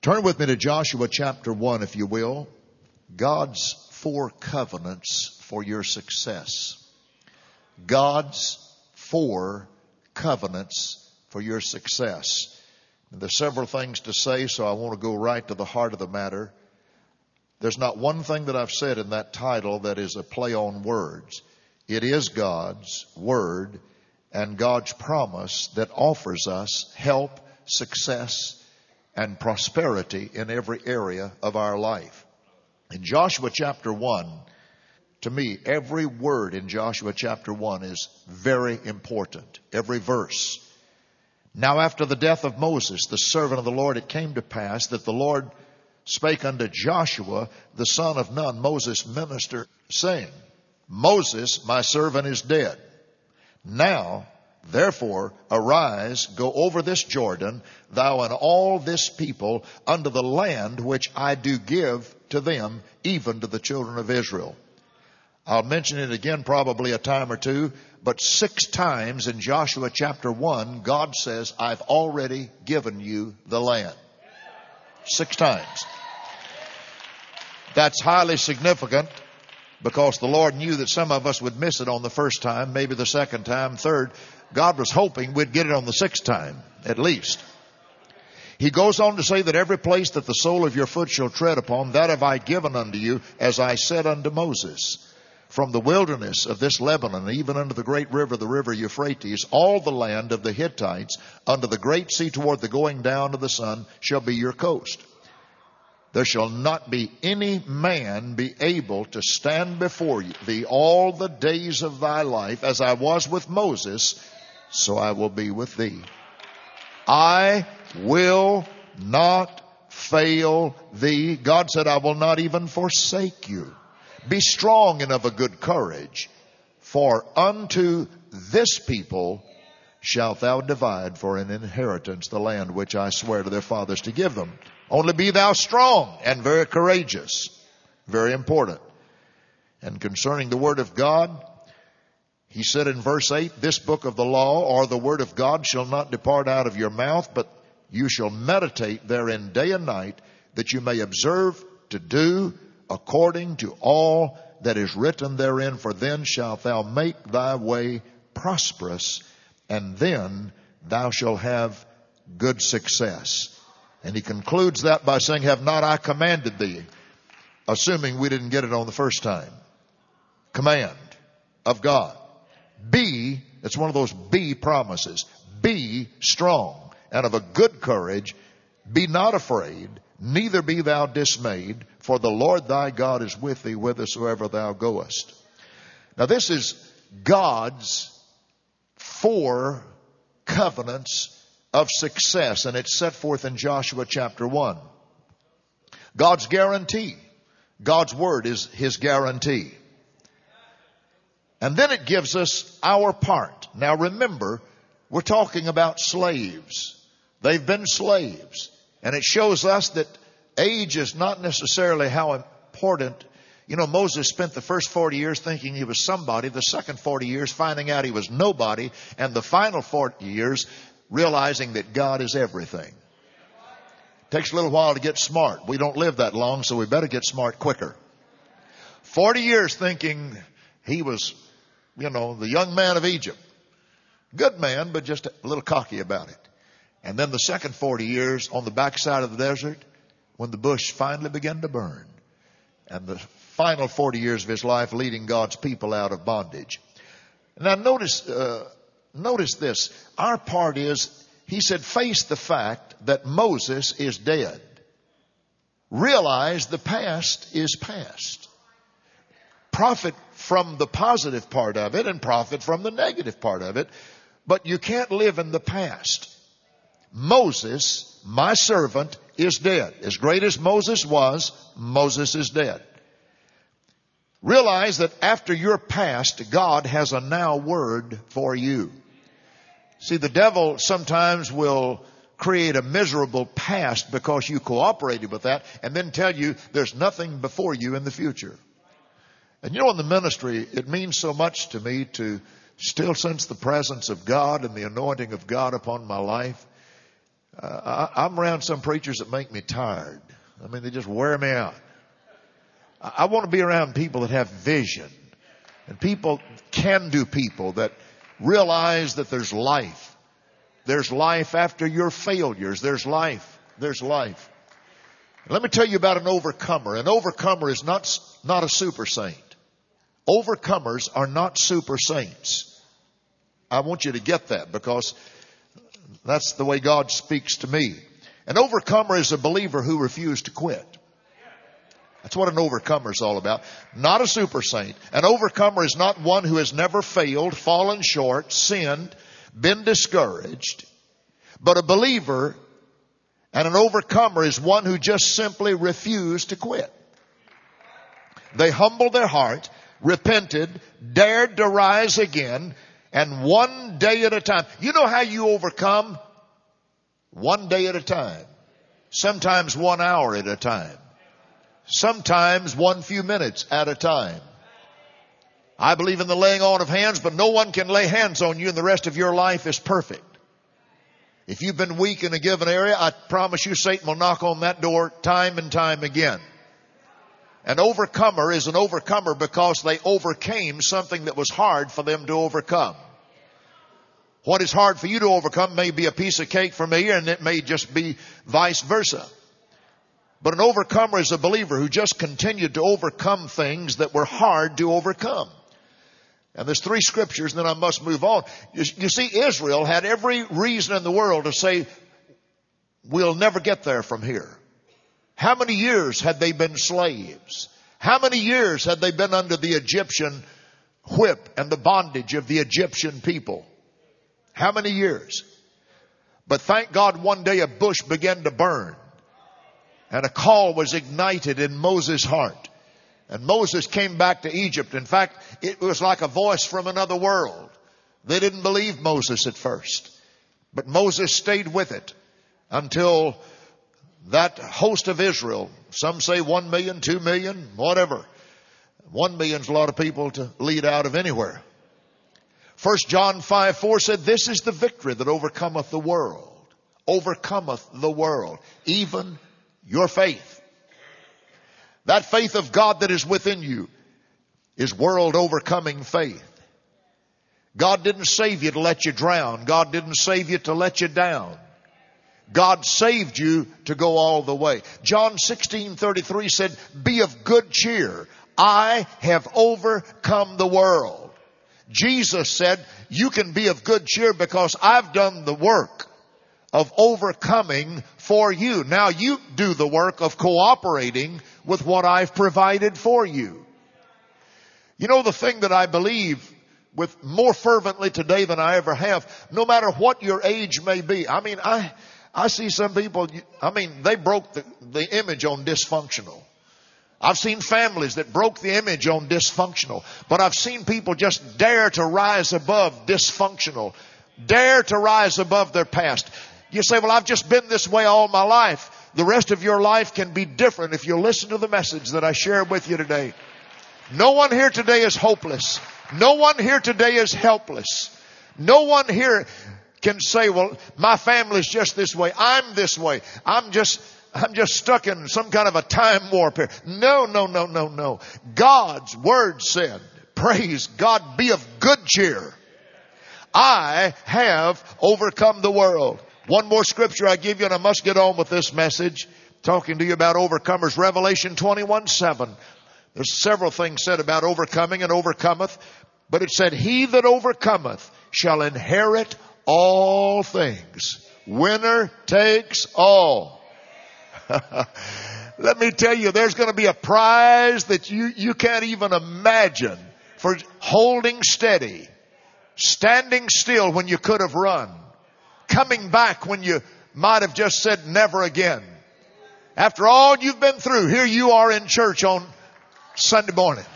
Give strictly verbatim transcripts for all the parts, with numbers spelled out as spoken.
Turn with me to Joshua chapter one, if you will. God's four covenants for your success. God's four covenants for your success. And there's several things to say, so I want to go right to the heart of the matter. There's not one thing that I've said in that title that is a play on words. It is God's word and God's promise that offers us help, success, and prosperity in every area of our life. In Joshua chapter one, to me, every word in Joshua chapter one is very important. Every verse. Now after the death of Moses, the servant of the Lord, it came to pass that the Lord spake unto Joshua, the son of Nun, Moses' minister, saying, Moses, my servant, is dead. Now, therefore, arise, go over this Jordan, thou and all this people, unto the land which I do give to them, even to the children of Israel. I'll mention it again probably a time or two, but six times in Joshua chapter one, God says, I've already given you the land. Six times. That's highly significant because the Lord knew that some of us would miss it on the first time, maybe the second time, third. God was hoping we'd get it on the sixth time, at least. He goes on to say that every place that the sole of your foot shall tread upon, that have I given unto you, as I said unto Moses. From the wilderness of this Lebanon, even unto the great river, the river Euphrates, all the land of the Hittites, unto the great sea toward the going down of the sun, shall be your coast. There shall not be any man be able to stand before thee all the days of thy life. As I was with Moses, so I will be with thee. I will not fail thee. God said, I will not even forsake you. Be strong and of a good courage, for unto this people shalt thou divide for an inheritance the land which I swear to their fathers to give them. Only be thou strong and very courageous. Very important. And concerning the word of God, he said in verse eight, this book of the law or the word of God shall not depart out of your mouth, but you shall meditate therein day and night, that you may observe to do according to all that is written therein. For then shalt thou make thy way prosperous, and then thou shalt have good success. And he concludes that by saying, have not I commanded thee? Assuming we didn't get it on the first time. Command of God. Be, it's one of those be promises. Be strong and of a good courage. Be not afraid, neither be thou dismayed, for the Lord thy God is with thee whithersoever thou goest. Now this is God's four covenants of success, and it's set forth in Joshua chapter one. God's guarantee. God's word is his guarantee. And then it gives us our part. Now remember, we're talking about slaves. They've been slaves. And it shows us that age is not necessarily how important. You know, Moses spent the first forty years thinking he was somebody, the second forty years finding out he was nobody, and the final forty years realizing that God is everything. Takes a little while to get smart. We don't live that long, so we better get smart quicker. forty years thinking he was, you know, the young man of Egypt. Good man, but just a little cocky about it. And then the second forty years on the backside of the desert, when the bush finally began to burn. And the final forty years of his life leading God's people out of bondage. Now notice, uh, notice this. Our part is, he said, face the fact that Moses is dead. Realize the past is past. Profit from the positive part of it and profit from the negative part of it. But you can't live in the past. Moses, my servant, is dead. As great as Moses was, Moses is dead. Realize that after your past, God has a now word for you. See, the devil sometimes will create a miserable past because you cooperated with that and then tell you there's nothing before you in the future. And you know, in the ministry, it means so much to me to still sense the presence of God and the anointing of God upon my life. Uh, I, I'm around some preachers that make me tired. I mean, they just wear me out. I, I want to be around people that have vision and people, can-do people that realize that there's life. There's life after your failures. There's life. There's life. Let me tell you about an overcomer. An overcomer is not, not a super saint. Overcomers are not super saints. I want you to get that because that's the way God speaks to me. An overcomer is a believer who refused to quit. That's what an overcomer is all about. Not a super saint. An overcomer is not one who has never failed, fallen short, sinned, been discouraged. But a believer and an overcomer is one who just simply refused to quit. They humbled their heart, repented, dared to rise again, and one day at a time. You know how you overcome? One day at a time. Sometimes one hour at a time. Sometimes one few minutes at a time. I believe in the laying on of hands, but no one can lay hands on you and the rest of your life is perfect. If you've been weak in a given area, I promise you Satan will knock on that door time and time again. An overcomer is an overcomer because they overcame something that was hard for them to overcome. What is hard for you to overcome may be a piece of cake for me, and it may just be vice versa. But an overcomer is a believer who just continued to overcome things that were hard to overcome. And there's three scriptures, and then I must move on. You, you see, Israel had every reason in the world to say, we'll never get there from here. How many years had they been slaves? How many years had they been under the Egyptian whip and the bondage of the Egyptian people? How many years? But thank God one day a bush began to burn and a call was ignited in Moses' heart. And Moses came back to Egypt. In fact, it was like a voice from another world. They didn't believe Moses at first. But Moses stayed with it until that host of Israel, some say one million, two million, whatever. One million's a lot of people to lead out of anywhere. First John five four said, this is the victory that overcometh the world. Overcometh the world. Even your faith. That faith of God that is within you is world overcoming faith. God didn't save you to let you drown. God didn't save you to let you down. God saved you to go all the way. John sixteen thirty-three said, be of good cheer. I have overcome the world. Jesus said, you can be of good cheer because I've done the work of overcoming for you. Now you do the work of cooperating with what I've provided for you. You know, the thing that I believe with more fervently today than I ever have, no matter what your age may be. I mean, I, I see some people, I mean, they broke the, the image on dysfunctional. I've seen families that broke the image on dysfunctional, but I've seen people just dare to rise above dysfunctional, dare to rise above their past. You say, well, I've just been this way all my life. The rest of your life can be different if you listen to the message that I share with you today. No one here today is hopeless. No one here today is helpless. No one here can say, well, my family's just this way. I'm this way. I'm just, I'm just stuck in some kind of a time warp here. No, no, no, no, no. God's word said, praise God, be of good cheer. I have overcome the world. One more scripture I give you, and I must get on with this message, talking to you about overcomers. Revelation twenty-one seven. There's several things said about overcoming and overcometh, but it said, he that overcometh shall inherit all things. Winner takes all. Let me tell you, there's going to be a prize that you, you can't even imagine for holding steady, standing still when you could have run, coming back when you might have just said never again. After all you've been through, here you are in church on Sunday morning.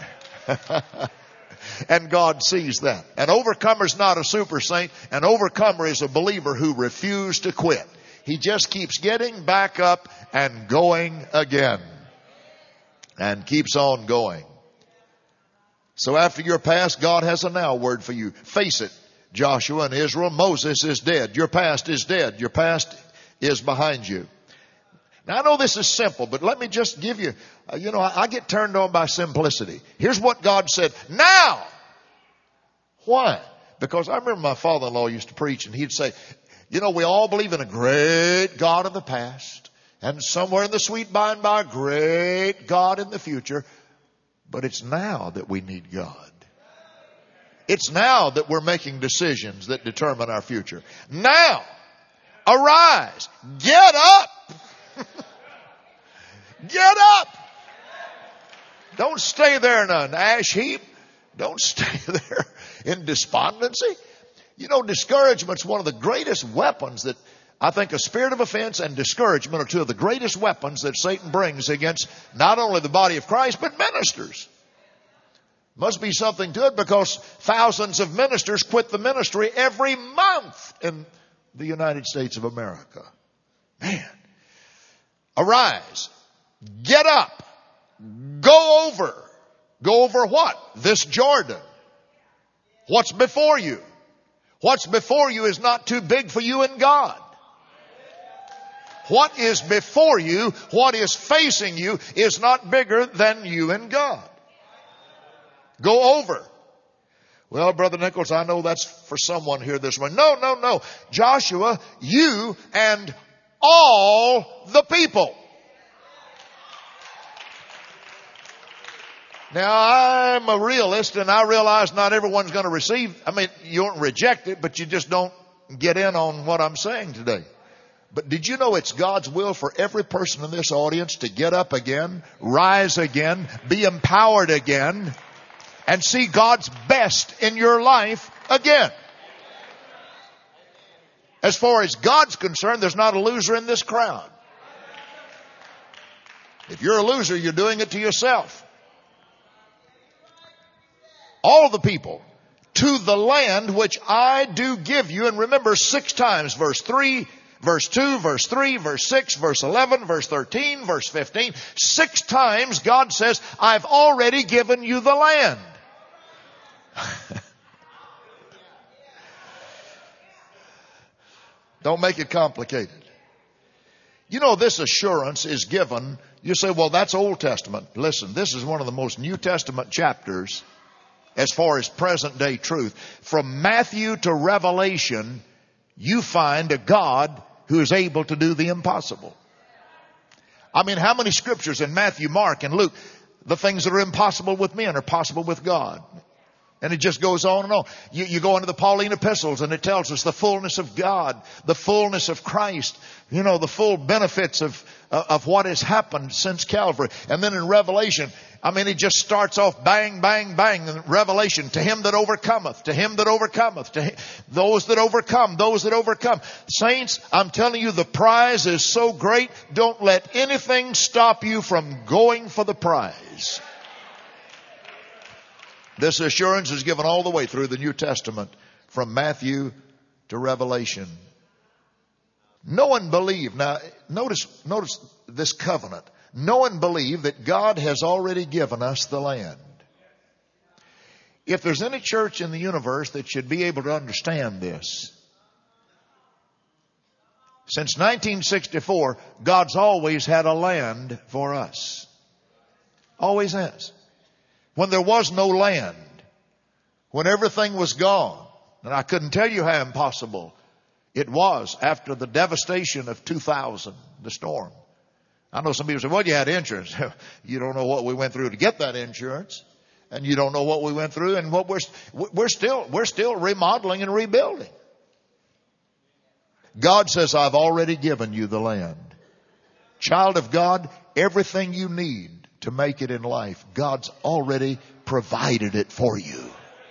And God sees that. An overcomer's not a super saint. An overcomer is a believer who refused to quit. He just keeps getting back up and going again. And keeps on going. So after your past, God has a now word for you. Face it, Joshua and Israel, Moses is dead. Your past is dead. Your past is behind you. Now I know this is simple, but let me just give you, uh, you know, I, I get turned on by simplicity. Here's what God said. Now! Why? Because I remember my father-in-law used to preach and he'd say, you know, we all believe in a great God of the past and somewhere in the sweet by and by, a great God in the future. But it's now that we need God. It's now that we're making decisions that determine our future. Now, arise, get up. Get up. Don't stay there in an ash heap. Don't stay there in despondency. You know, discouragement's one of the greatest weapons that I think a spirit of offense and discouragement are two of the greatest weapons that Satan brings against not only the body of Christ, but ministers. Must be something to it because thousands of ministers quit the ministry every month in the United States of America. Man. Arise. Get up. Go over. Go over what? This Jordan. What's before you? What's before you is not too big for you and God. What is before you, what is facing you, is not bigger than you and God. Go over. Well, Brother Nichols, I know that's for someone here this morning. No, no, no. Joshua, you and all the people. Now, I'm a realist and I realize not everyone's going to receive. I mean, you don't reject it, but you just don't get in on what I'm saying today. But did you know it's God's will for every person in this audience to get up again, rise again, be empowered again, and see God's best in your life again? As far as God's concerned, there's not a loser in this crowd. If you're a loser, you're doing it to yourself. All the people, to the land which I do give you. And remember six times, verse three, verse two, verse three, verse six, verse eleven, verse thirteen, verse fifteen. Six times God says, I've already given you the land. Don't make it complicated. You know, this assurance is given. You say, well, that's Old Testament. Listen, this is one of the most New Testament chapters as far as present day truth. From Matthew to Revelation, you find a God who is able to do the impossible. I mean, how many scriptures in Matthew, Mark, and Luke, the things that are impossible with men are possible with God? And it just goes on and on. You, you go into the Pauline epistles and it tells us the fullness of God, the fullness of Christ, you know, the full benefits of, uh, of what has happened since Calvary. And then in Revelation, I mean, it just starts off bang, bang, bang in Revelation. To him that overcometh, to him that overcometh, to him, those that overcome, those that overcome. Saints, I'm telling you, the prize is so great. Don't let anything stop you from going for the prize. This assurance is given all the way through the New Testament, from Matthew to Revelation. No one believed. Now, notice, notice this covenant. No one believed that God has already given us the land. If there's any church in the universe that should be able to understand this, since nineteen sixty-four, God's always had a land for us. Always has. When there was no land, when everything was gone, and I couldn't tell you how impossible it was after the devastation of two thousand, the storm. I know some people say, well, you had insurance. You don't know what we went through to get that insurance. And you don't know what we went through and what we're, we're still, we're still remodeling and rebuilding. God says, I've already given you the land. Child of God, everything you need to make it in life, God's already provided it for you.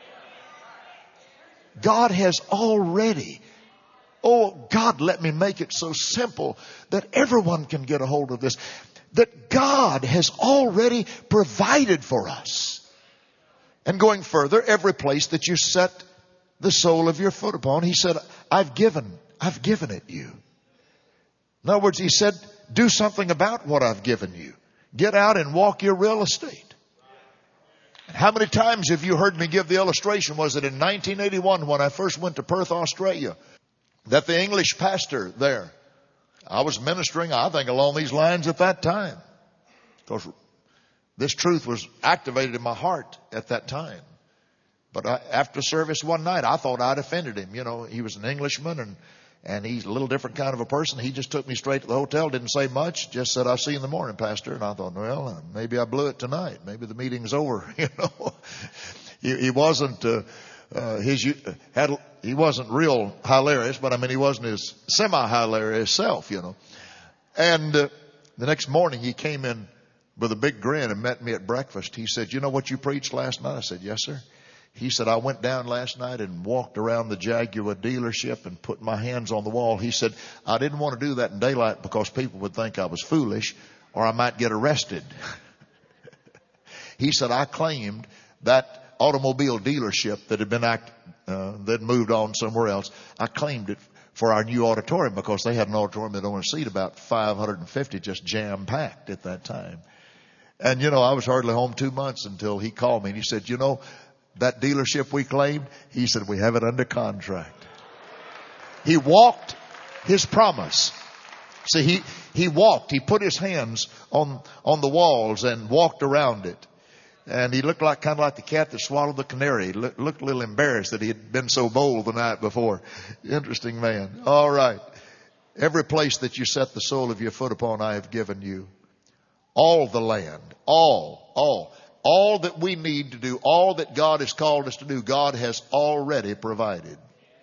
God has already. Oh, God, let me make it so simple that everyone can get a hold of this. That God has already provided for us. And going further, every place that you set the sole of your foot upon, He said, I've given, I've given it you. In other words, He said, do something about what I've given you. Get out and walk your real estate. How many times have you heard me give the illustration? Was it in nineteen eighty-one when I first went to Perth, Australia, that the English pastor there, I was ministering, I think, along these lines at that time. Because this truth was activated in my heart at that time. But I, after service one night, I thought I'd offended him. You know, he was an Englishman and, and he's a little different kind of a person. He just took me straight to the hotel, didn't say much, just said, I'll see you in the morning, Pastor. And I thought, well, maybe I blew it tonight. Maybe the meeting's over, you know. he, he wasn't, uh, uh, his, had, he wasn't real hilarious, but I mean, he wasn't his semi-hilarious self, you know. And uh, the next morning he came in with a big grin and met me at breakfast. He said, you know what you preached last night? I said, yes, sir. He said, I went down last night and walked around the Jaguar dealership and put my hands on the wall. He said, I didn't want to do that in daylight because people would think I was foolish or I might get arrested. He said, I claimed that automobile dealership that had been act, uh, that moved on somewhere else. I claimed it for our new auditorium because they had an auditorium that only seated about five hundred fifty, just jam packed at that time. And, you know, I was hardly home two months until he called me and he said, you know, that dealership we claimed, he said, we have it under contract. He walked his promise. See, he, he walked, he put his hands on, on the walls and walked around it. And he looked like, kind of like the cat that swallowed the canary. He looked, looked a little embarrassed that he had been so bold the night before. Interesting man. All right. Every place that you set the sole of your foot upon, I have given you. All the land, all, all. All that we need to do, all that God has called us to do, God has already provided.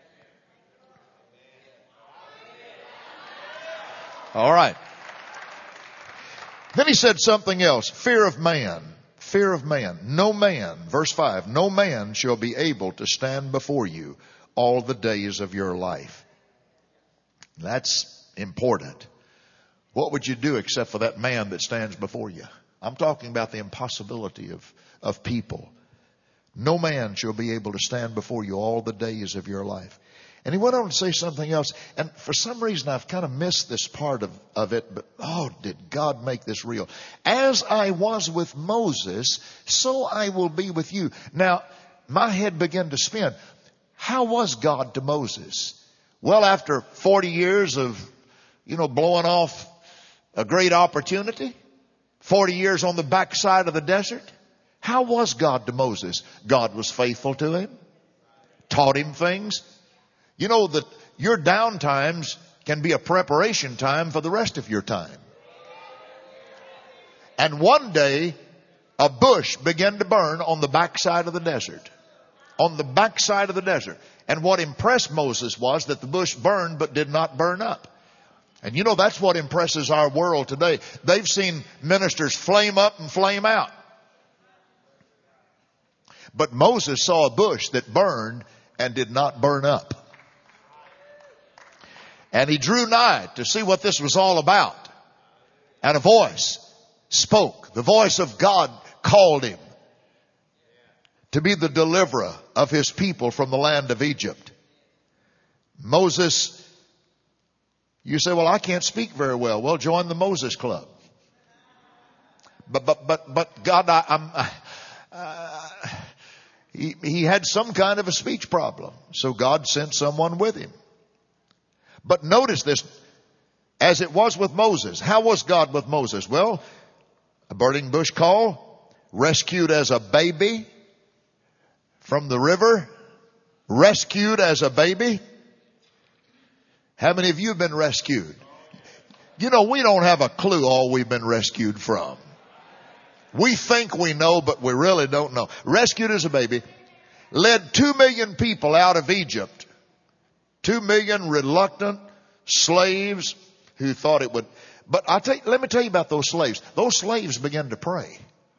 All right. Then he said something else. Fear of man. Fear of man. No man, verse five, no man shall be able to stand before you all the days of your life. That's important. What would you do except for that man that stands before you? I'm talking about the impossibility of, of people. No man shall be able to stand before you all the days of your life. And he went on to say something else. And for some reason, I've kind of missed this part of, of it. But, oh, did God make this real? As I was with Moses, so I will be with you. Now, my head began to spin. How was God to Moses? Well, after forty years of, you know, blowing off a great opportunity, forty years on the backside of the desert, how was God to Moses? God was faithful to him, taught him things. You know that your down times can be a preparation time for the rest of your time. And one day, a bush began to burn on the backside of the desert. On the backside of the desert. And what impressed Moses was that the bush burned but did not burn up. And you know, that's what impresses our world today. They've seen ministers flame up and flame out. But Moses saw a bush that burned and did not burn up. And he drew nigh to see what this was all about. And a voice spoke. The voice of God called him to be the deliverer of his people from the land of Egypt. Moses, you say, well, I can't speak very well. Well, join the Moses Club. But, but, but, but God, I, I'm, uh, he, he had some kind of a speech problem. So God sent someone with him. But notice this, as it was with Moses. How was God with Moses? Well, a burning bush call, rescued as a baby from the river, rescued as a baby. How many of you have been rescued? You know, we don't have a clue all we've been rescued from. We think we know, but we really don't know. Rescued as a baby, led two million people out of Egypt. Two million reluctant slaves who thought it would. But I tell you, let me tell you about those slaves. Those slaves began to pray.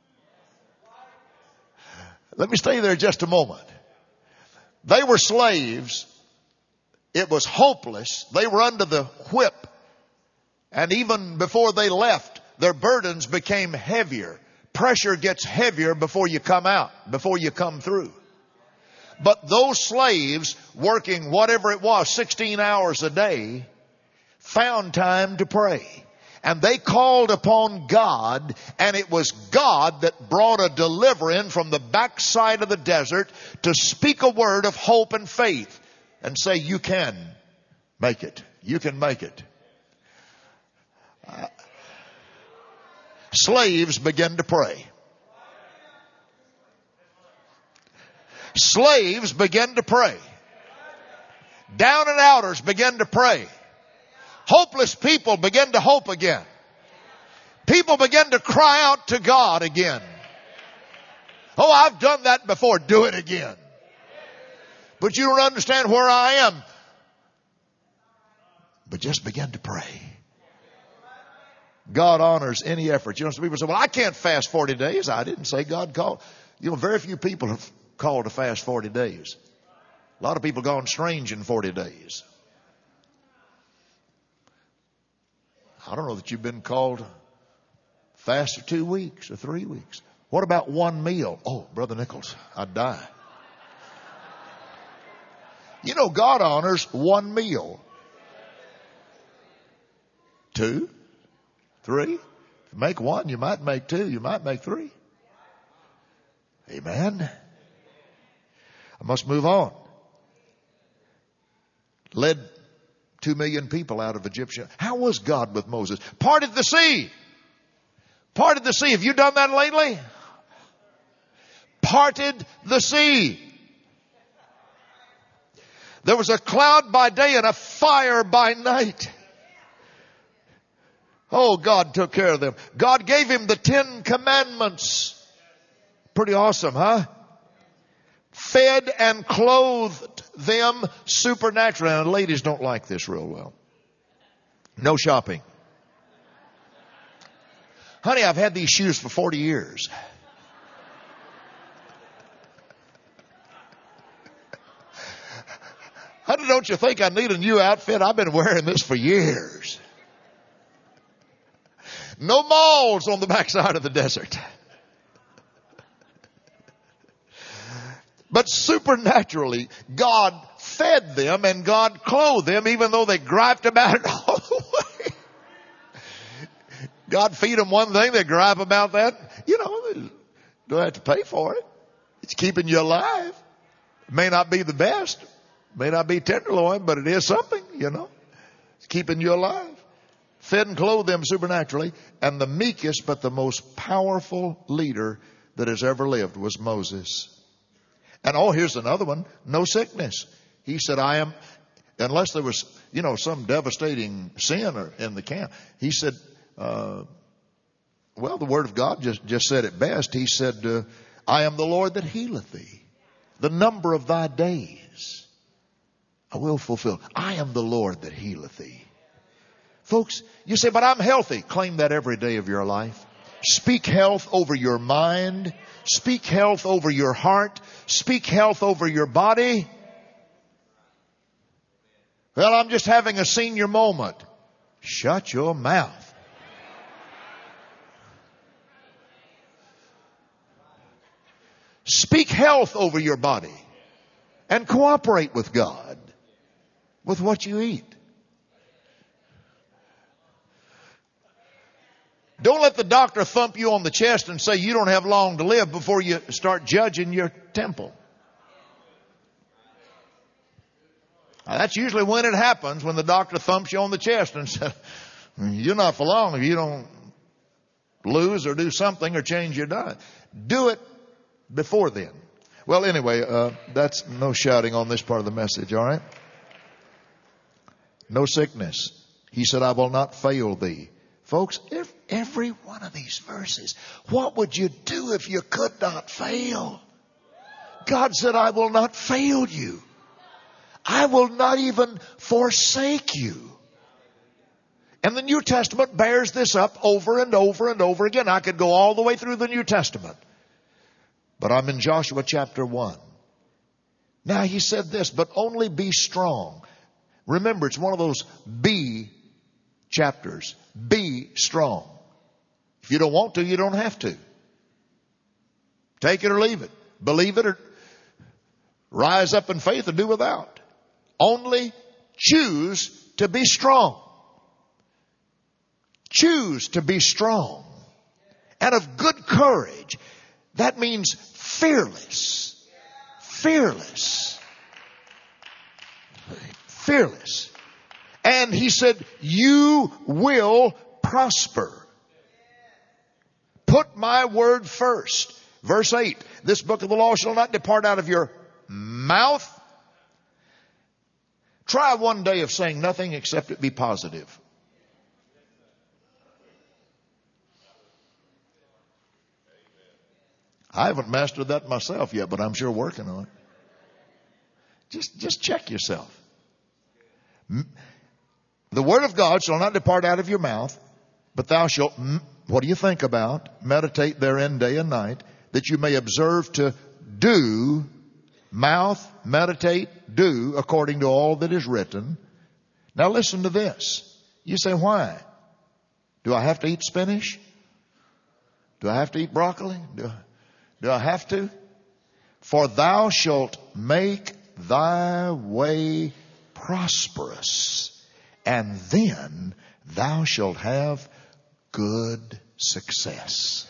Let me stay there just a moment. They were slaves. It was hopeless. They were under the whip. And even before they left, their burdens became heavier. Pressure gets heavier before you come out, before you come through. But those slaves, working whatever it was, sixteen hours a day, found time to pray. And they called upon God, and it was God that brought a deliverer in from the backside of the desert to speak a word of hope and faith and say, you can make it. You can make it. Uh, slaves began to pray. Slaves began to pray. Down and outers began to pray. Hopeless people began to hope again. People began to cry out to God again. Oh, I've done that before. Do it again. But you don't understand where I am. But just begin to pray. God honors any effort. You know, some people say, well, I can't fast forty days. I didn't say God called. You know, very few people have called to fast forty days. A lot of people gone strange in forty days. I don't know that you've been called to fast for two weeks or three weeks. What about one meal? Oh, Brother Nichols, I'd die. You know, God honors one meal. Two, three. If you make one, you might make two, you might make three. Amen. I must move on. Led two million people out of Egyptian. How was God with Moses? Parted the sea. Parted the sea. Have you done that lately? Parted the sea. There was a cloud by day and a fire by night. Oh, God took care of them. God gave him the Ten Commandments. Pretty awesome, huh? Fed and clothed them supernaturally. And ladies don't like this real well. No shopping. Honey, I've had these shoes for forty years. Honey, don't you think I need a new outfit? I've been wearing this for years. No malls on the backside of the desert. But supernaturally, God fed them and God clothed them, even though they griped about it all the way. God feed them one thing, they gripe about that. You know, they don't have to pay for it. It's keeping you alive. It may not be the best, may not be tenderloin, but it is something, you know. It's keeping you alive. Fed and clothed them supernaturally. And the meekest but the most powerful leader that has ever lived was Moses. And oh, here's another one. No sickness. He said, I am, unless there was, you know, some devastating sin or in the camp. He said, uh, well, the word of God just, just said it best. He said, uh, I am the Lord that healeth thee. The number of thy days I will fulfill. I am the Lord that healeth thee. Folks, you say, but I'm healthy. Claim that every day of your life. Speak health over your mind. Speak health over your heart. Speak health over your body. Well, I'm just having a senior moment. Shut your mouth. Speak health over your body. And cooperate with God with what you eat. Don't let the doctor thump you on the chest and say you don't have long to live before you start judging your temple. Now, that's usually when it happens, when the doctor thumps you on the chest and says, you're not for long if you don't lose or do something or change your diet. Do it before then. Well, anyway, uh, that's no shouting on this part of the message, all right? No sickness. He said, I will not fail thee. Folks, if every one of these verses, what would you do if you could not fail? God said, I will not fail you. I will not even forsake you. And the New Testament bears this up over and over and over again. I could go all the way through the New Testament. But I'm in Joshua chapter one. Now he said this, but only be strong. Remember, it's one of those be chapters. Be strong. If you don't want to, you don't have to. Take it or leave it. Believe it or rise up in faith or do without. Only choose to be strong. Choose to be strong. And of good courage. That means fearless. Fearless. Fearless. And he said, you will prosper. Put my word first. Verse eight, this book of the law shall not depart out of your mouth. Try one day of saying nothing except it be positive. I haven't mastered that myself yet, but I'm sure working on it. Just, just check yourself. The word of God shall not depart out of your mouth, but thou shalt, what do you think about? Meditate therein day and night, that you may observe to do, mouth, meditate, do, according to all that is written. Now listen to this. You say, why? Do I have to eat spinach? Do I have to eat broccoli? Do I, do I have to? For thou shalt make thy way prosperous, and then thou shalt have good success.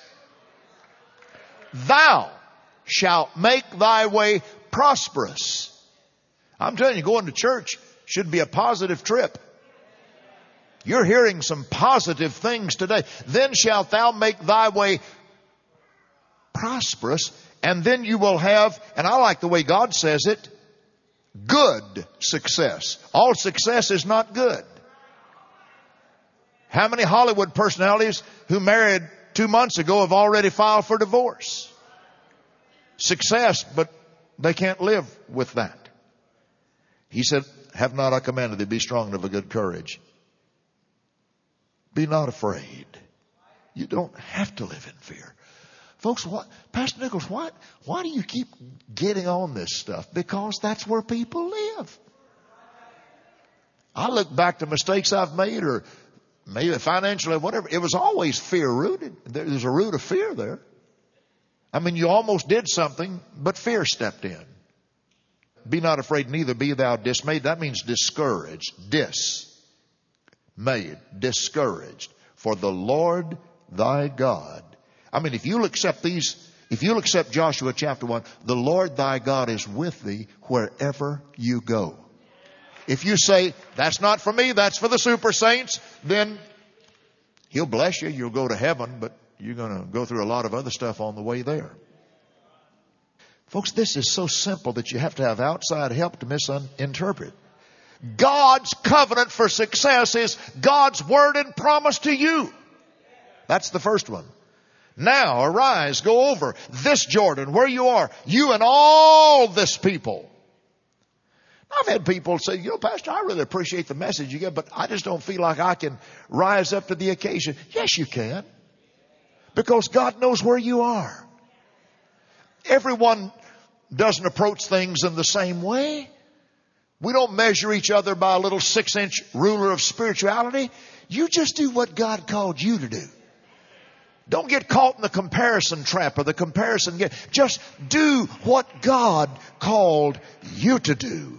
Thou shalt make thy way prosperous. I'm telling you, going to church should be a positive trip. You're hearing some positive things today. Then shalt thou make thy way prosperous, and then you will have, and I like the way God says it, good success. All success is not good. How many Hollywood personalities who married two months ago have already filed for divorce? Success, but they can't live with that. He said, have not I commanded thee, be strong and of a good courage. Be not afraid. You don't have to live in fear. Folks, what, Pastor Nichols, why, why do you keep getting on this stuff? Because that's where people live. I look back to mistakes I've made, or maybe financially, whatever. It was always fear rooted. There's a root of fear there. I mean, you almost did something, but fear stepped in. Be not afraid, neither be thou dismayed. That means discouraged. Dismayed. Discouraged. For the Lord thy God. I mean, if you'll accept these, if you'll accept Joshua chapter one, the Lord thy God is with thee wherever you go. If you say, that's not for me, that's for the super saints, then he'll bless you. You'll go to heaven, but you're going to go through a lot of other stuff on the way there. Folks, this is so simple that you have to have outside help to misinterpret. God's covenant for success is God's word and promise to you. That's the first one. Now arise, go over this Jordan where you are, you and all this people. I've had people say, you know, Pastor, I really appreciate the message you get, but I just don't feel like I can rise up to the occasion. Yes, you can. Because God knows where you are. Everyone doesn't approach things in the same way. We don't measure each other by a little six-inch ruler of spirituality. You just do what God called you to do. Don't get caught in the comparison trap or the comparison game. Just do what God called you to do.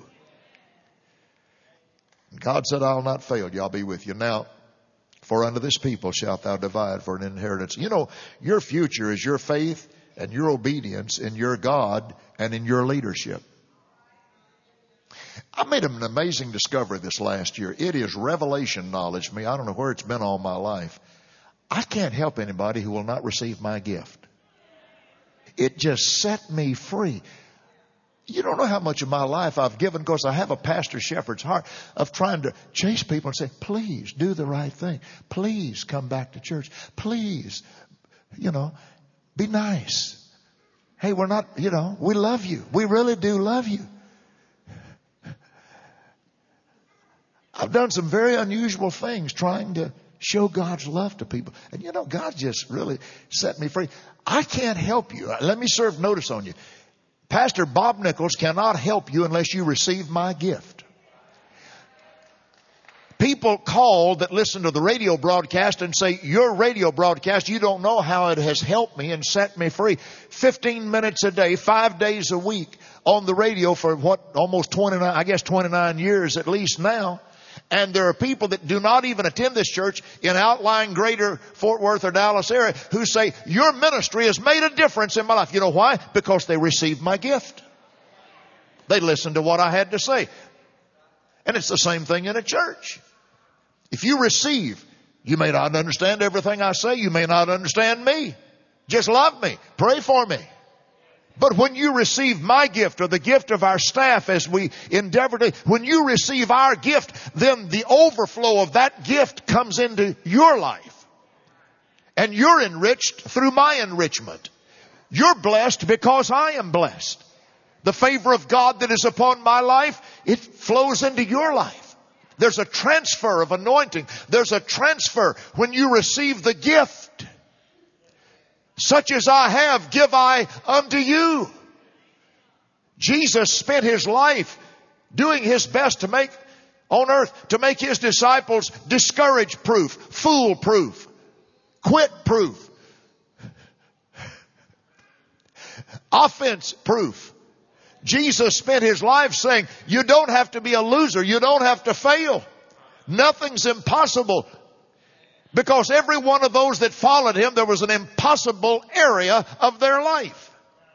God said, I'll not fail you. I'll be with you. Now, for unto this people shalt thou divide for an inheritance. You know, your future is your faith and your obedience in your God and in your leadership. I made an amazing discovery this last year. It is revelation knowledge to me. I don't know where it's been all my life. I can't help anybody who will not receive my gift. It just set me free. You don't know how much of my life I've given, because I have a pastor shepherd's heart of trying to chase people and say, please do the right thing. Please come back to church. Please, you know, be nice. Hey, we're not, you know, we love you. We really do love you. I've done some very unusual things trying to show God's love to people. And you know, God just really set me free. I can't help you. Let me serve notice on you. Pastor Bob Nichols cannot help you unless you receive my gift. People call that listen to the radio broadcast and say, your radio broadcast, you don't know how it has helped me and set me free. fifteen minutes a day, five days a week on the radio for what, almost twenty-nine, I guess twenty-nine years at least now. And there are people that do not even attend this church in outlying greater Fort Worth or Dallas area who say, your ministry has made a difference in my life. You know why? Because they received my gift. They listened to what I had to say. And it's the same thing in a church. If you receive, You may not understand everything I say. You may not understand me. Just love me. Pray for me. But when you receive my gift or the gift of our staff as we endeavor to, when you receive our gift, then the overflow of that gift comes into your life. And you're enriched through my enrichment. You're blessed because I am blessed. The favor of God that is upon my life, it flows into your life. There's a transfer of anointing. There's a transfer when you receive the gift. Such as I have, give I unto you. Jesus spent his life doing his best to make, on earth, to make his disciples discourage proof, fool proof, quit proof, offense proof. Jesus spent his life saying, you don't have to be a loser. You don't have to fail. Nothing's impossible. Because every one of those that followed him, there was an impossible area of their life.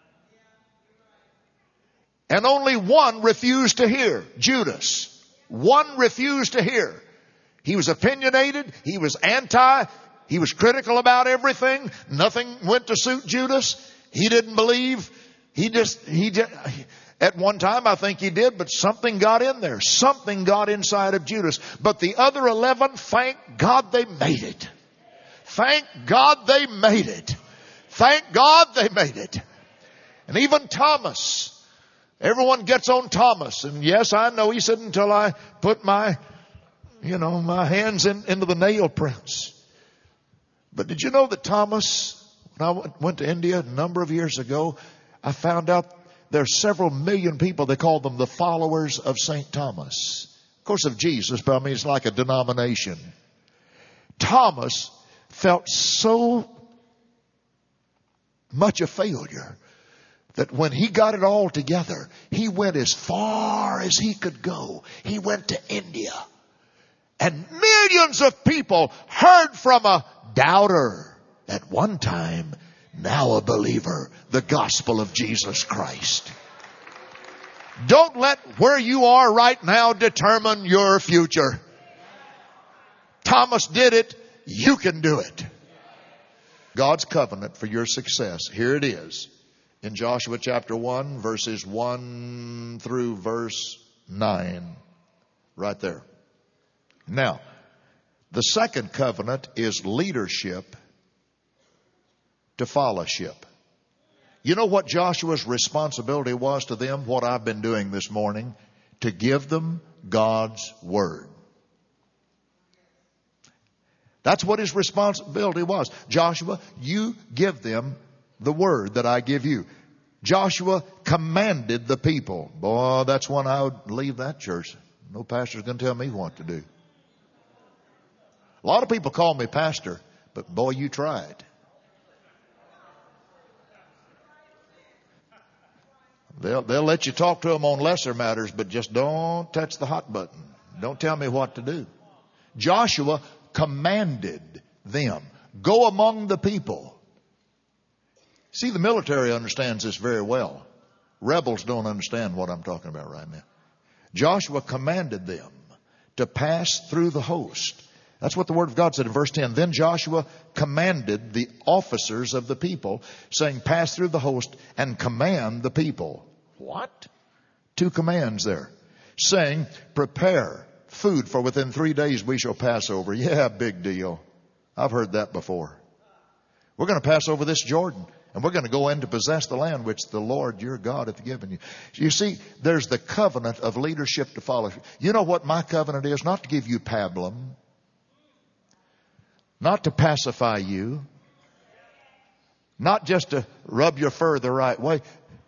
And only one refused to hear, Judas. One refused to hear. He was opinionated. He was anti. He was critical about everything. Nothing went to suit Judas. He didn't believe. He just, he just, at one time I think he did, but something got in there. Something got inside of Judas. But the other eleven, thank God they made it. Thank God they made it. Thank God they made it. And even Thomas, everyone gets on Thomas. And yes, I know he said, until I put my, you know, my hands in, into the nail prints. But did you know that Thomas, when I went to India a number of years ago, I found out there are several million people, they call them the followers of Saint Thomas. Of course of Jesus, but I mean it's like a denomination. Thomas felt so much a failure that when he got it all together, he went as far as he could go. He went to India. And millions of people heard from a doubter at one time, now a believer, the gospel of Jesus Christ. Don't let where you are right now determine your future. Thomas did it. You can do it. God's covenant for your success. Here it is. In Joshua chapter one, verses one through verse nine. Right there. Now, the second covenant is leadership to fellowship. You know what Joshua's responsibility was to them? What I've been doing this morning? To give them God's word. That's what his responsibility was. Joshua, you give them the word that I give you. Joshua commanded the people. Boy, that's when I would leave that church. No pastor's going to tell me what to do. A lot of people call me pastor, but boy, you tried. They'll, they'll let you talk to them on lesser matters, but just don't touch the hot button. Don't tell me what to do. Joshua commanded them, go among the people. See, the military understands this very well. Rebels don't understand what I'm talking about right now. Joshua commanded them to pass through the host. That's what the word of God said in verse ten. Then Joshua commanded the officers of the people, saying, pass through the host and command the people. What? Two commands there. Saying, prepare food, for within three days we shall pass over. Yeah, big deal. I've heard that before. We're going to pass over this Jordan, and we're going to go in to possess the land which the Lord your God hath given you. You see, there's the covenant of leadership to follow. You know what my covenant is? Not to give you pablum. Not to pacify you. Not just to rub your fur the right way.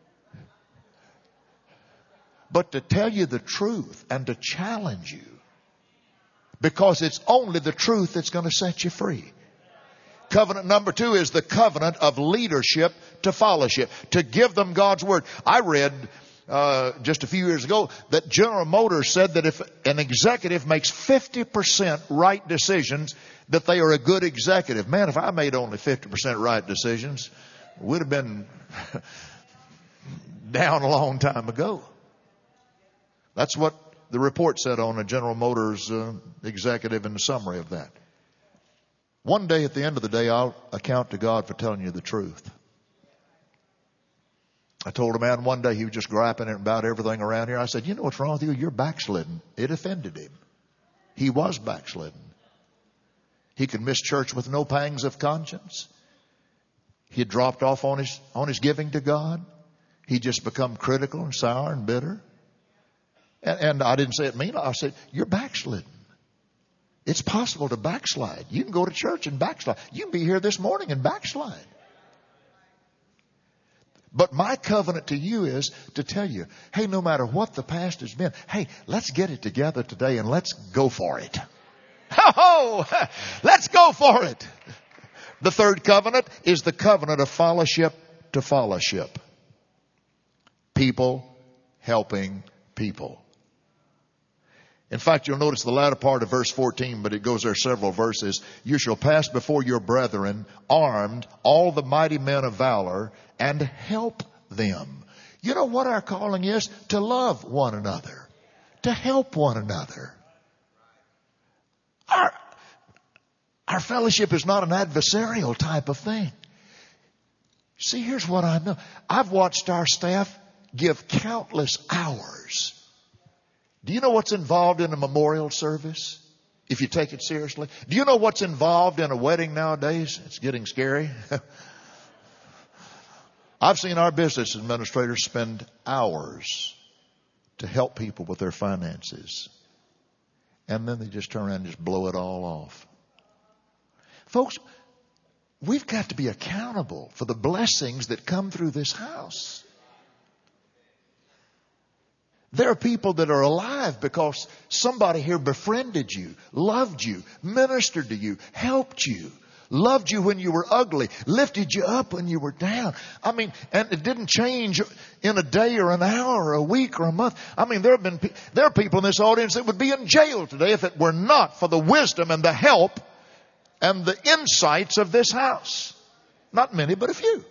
But to tell you the truth and to challenge you. Because it's only the truth that's going to set you free. Covenant number two is the covenant of leadership to fellowship. To give them God's word. I read uh, just a few years ago that General Motors said that if an executive makes fifty percent right decisions, that they are a good executive. Man, if I made only fifty percent right decisions, we'd have been down a long time ago. That's what the report said on a General Motors uh, executive in the summary of that. One day at the end of the day, I'll account to God for telling you the truth. I told a man one day, he was just griping about everything around here. I said, you know what's wrong with you? You're backslidden. It offended him. He was backslidden. He could miss church with no pangs of conscience. He had dropped off on his, on his giving to God. He just become critical and sour and bitter. And, and I didn't say it mean. I said, you're backslidden. It's possible to backslide. You can go to church and backslide. You can be here this morning and backslide. But my covenant to you is to tell you, hey, no matter what the past has been, hey, let's get it together today and let's go for it. Ho ho! Let's go for it. The third covenant is the covenant of fellowship to fellowship. People helping people. In fact, you'll notice the latter part of verse fourteen, but it goes there several verses. You shall pass before your brethren, armed, all the mighty men of valor, and help them. You know what our calling is? To love one another. To help one another. Our, our fellowship is not an adversarial type of thing. See, here's what I know. I've watched our staff give countless hours. Do you know what's involved in a memorial service? If you take it seriously. Do you know what's involved in a wedding nowadays? It's getting scary. I've seen our business administrators spend hours to help people with their finances. And then they just turn around and just blow it all off. Folks, we've got to be accountable for the blessings that come through this house. There are people that are alive because somebody here befriended you, loved you, ministered to you, helped you, loved you when you were ugly, lifted you up when you were down. I mean, and it didn't change in a day or an hour or a week or a month. I mean, there have been, there are people in this audience that would be in jail today if it were not for the wisdom and the help and the insights of this house. Not many, but a few.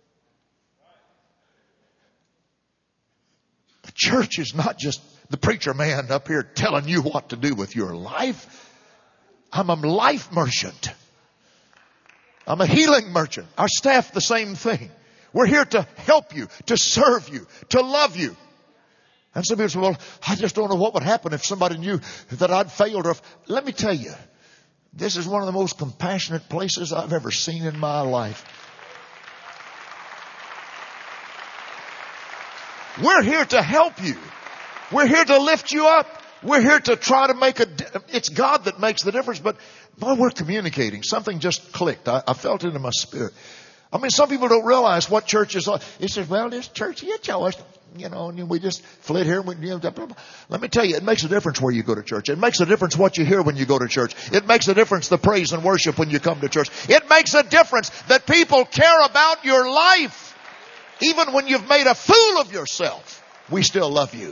The church is not just the preacher man up here telling you what to do with your life. I'm a life merchant. I'm a healing merchant. Our staff, the same thing. We're here to help you, to serve you, to love you. And some people say, well, I just don't know what would happen if somebody knew that I'd failed. Or if... Let me tell you, this is one of the most compassionate places I've ever seen in my life. We're here to help you. We're here to lift you up. We're here to try to make a, it's God that makes the difference, but boy, we're communicating. Something just clicked. I, I felt it in my spirit. I mean, some people don't realize what church is like. He says, well, this church, you tell us, you know, and we just flit here. And we, you know, blah, blah, blah. Let me tell you, it makes a difference where you go to church. It makes a difference what you hear when you go to church. It makes a difference the praise and worship when you come to church. It makes a difference that people care about your life. Even when you've made a fool of yourself, we still love you.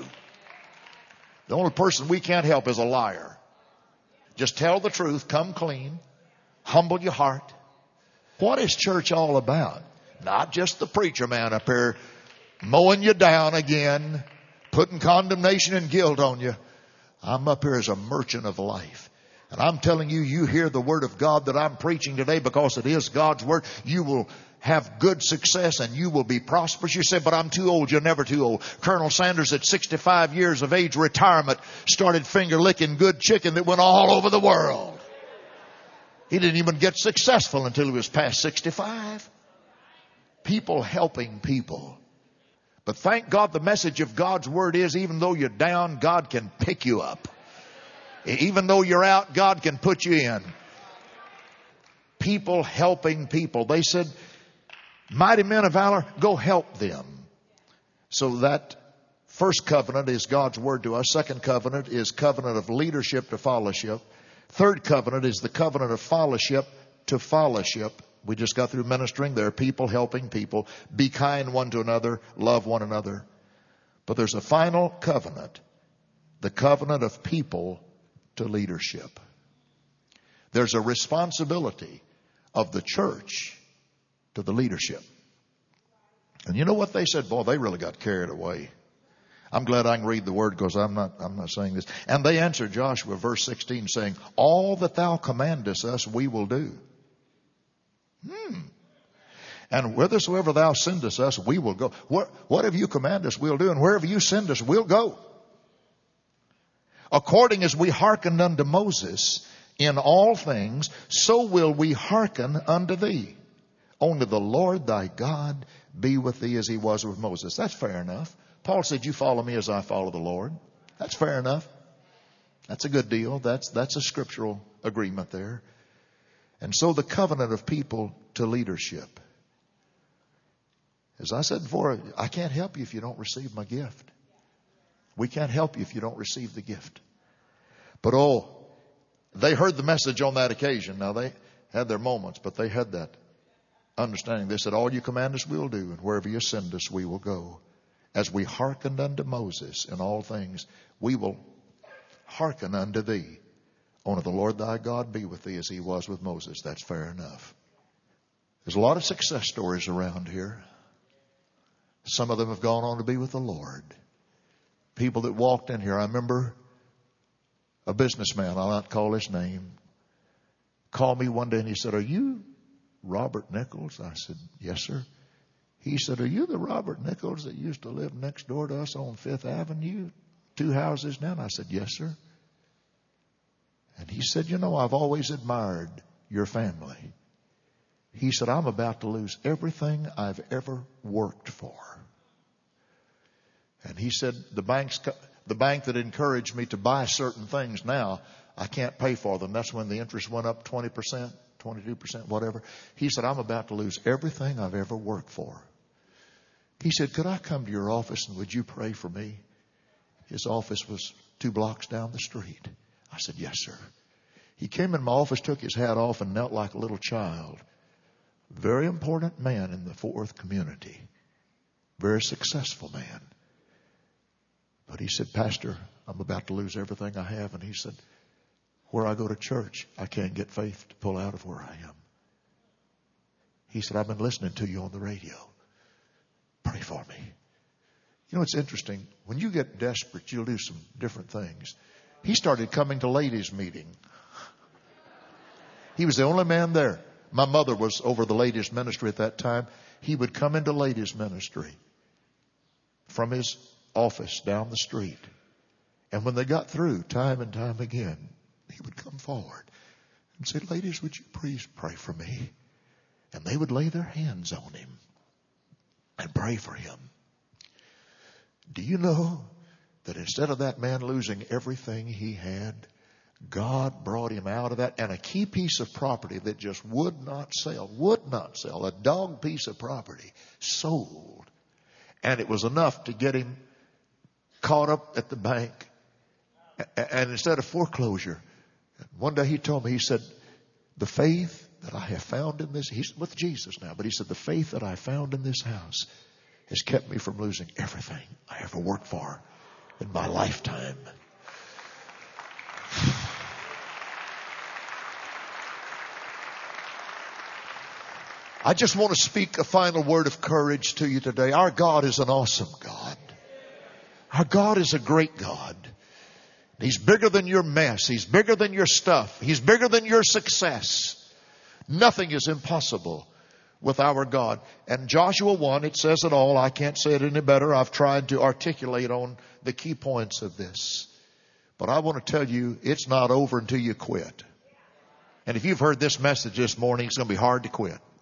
The only person we can't help is a liar. Just tell the truth, come clean, humble your heart. What is church all about? Not just the preacher man up here mowing you down again, putting condemnation and guilt on you. I'm up here as a merchant of life. And I'm telling you, you hear the word of God that I'm preaching today because it is God's word. You will have good success and you will be prosperous. You say, but I'm too old. You're never too old. Colonel Sanders at sixty-five years of age retirement started finger licking good chicken that went all over the world. He didn't even get successful until he was past sixty-five. People helping people. But thank God the message of God's word is even though you're down, God can pick you up. Even though you're out, God can put you in. People helping people. They said, mighty men of valor, go help them. So that first covenant is God's word to us. Second covenant is covenant of leadership to fellowship. Third covenant is the covenant of fellowship to fellowship. We just got through ministering. There are people helping people. Be kind one to another. Love one another. But there's a final covenant. The covenant of people to leadership. There's a responsibility of the church to the leadership. And you know what they said? Boy, they really got carried away. I'm glad I can read the word because I'm not, I'm not saying this. And they answered Joshua, verse sixteen, saying, all that thou commandest us, we will do. Hmm. And whithersoever thou sendest us, we will go. What, whatever you command us, we'll do. And wherever you send us, we'll go. According as we hearkened unto Moses in all things, so will we hearken unto thee. Only the Lord thy God be with thee as he was with Moses. That's fair enough. Paul said, you follow me as I follow the Lord. That's fair enough. That's a good deal. That's, that's a scriptural agreement there. And so the covenant of people to leadership. As I said before, I can't help you if you don't receive my gift. We can't help you if you don't receive the gift. But oh, they heard the message on that occasion. Now they had their moments, but they had that understanding. They said, all you command us we'll do, and wherever you send us we will go. As we hearkened unto Moses in all things, we will hearken unto thee. Only the Lord thy God be with thee as he was with Moses. That's fair enough. There's a lot of success stories around here. Some of them have gone on to be with the Lord. People that walked in here. I remember a businessman, I'll not call his name, called me one day and he said, are you Robert Nichols? I said, yes, sir. He said, are you the Robert Nichols that used to live next door to us on Fifth Avenue? Two houses down? I said, yes, sir. And he said, you know, I've always admired your family. He said, I'm about to lose everything I've ever worked for. And he said, the bank's, the bank that encouraged me to buy certain things now, I can't pay for them. That's when the interest went up twenty percent, twenty-two percent, whatever. He said, I'm about to lose everything I've ever worked for. He said, could I come to your office and would you pray for me? His office was two blocks down the street. I said, yes, sir. He came in my office, took his hat off and knelt like a little child. Very important man in the Fort Worth community. Very successful man. But he said, Pastor, I'm about to lose everything I have. And he said, where I go to church, I can't get faith to pull out of where I am. He said, I've been listening to you on the radio. Pray for me. You know, it's interesting. When you get desperate, you'll do some different things. He started coming to ladies' meeting. He was the only man there. My mother was over the ladies' ministry at that time. He would come into ladies' ministry from his office down the street. And when they got through, time and time again, he would come forward and say, ladies, would you please pray for me? And they would lay their hands on him and pray for him. Do you know that instead of that man losing everything he had, God brought him out of that, and a key piece of property that just would not sell, would not sell, a dog piece of property sold. And it was enough to get him caught up at the bank. And instead of foreclosure, one day he told me, he said, the faith that I have found in this, he's with Jesus now, but he said, the faith that I found in this house has kept me from losing everything I ever worked for in my lifetime. I just want to speak a final word of courage to you today. Our God is an awesome God. Our God is a great God. He's bigger than your mess. He's bigger than your stuff. He's bigger than your success. Nothing is impossible with our God. And Joshua one, it says it all. I can't say it any better. I've tried to articulate on the key points of this. But I want to tell you, it's not over until you quit. And if you've heard this message this morning, it's going to be hard to quit.